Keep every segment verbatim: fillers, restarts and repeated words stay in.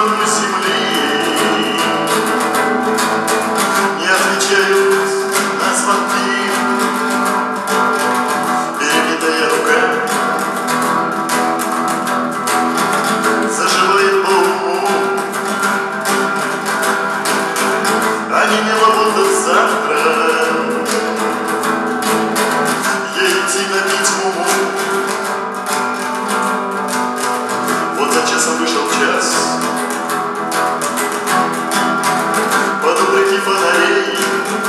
сторону земли не отвечают на звонки. Перебитая рука заживает по уму. Они не работают завтра, ей идти набить муму. Вот за часом вышел час, под укрытие фонарей.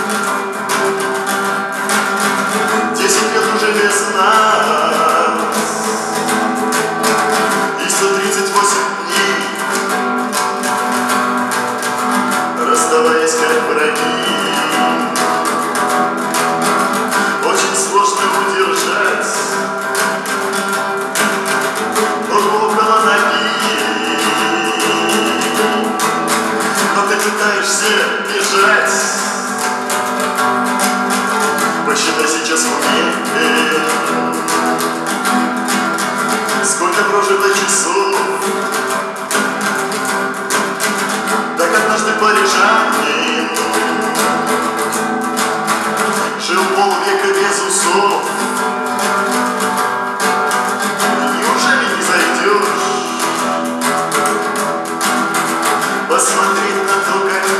Десять лет уже без нас и сто тридцать восемь дней, расставаясь как враги. Очень сложно удержать ногу около ноги, но ты пытаешься бежать. Посчитай сейчас в уме, сколько прожито часов. Так однажды парижанин жил полвека без усов. Неужели не зайдешь посмотреть на то, как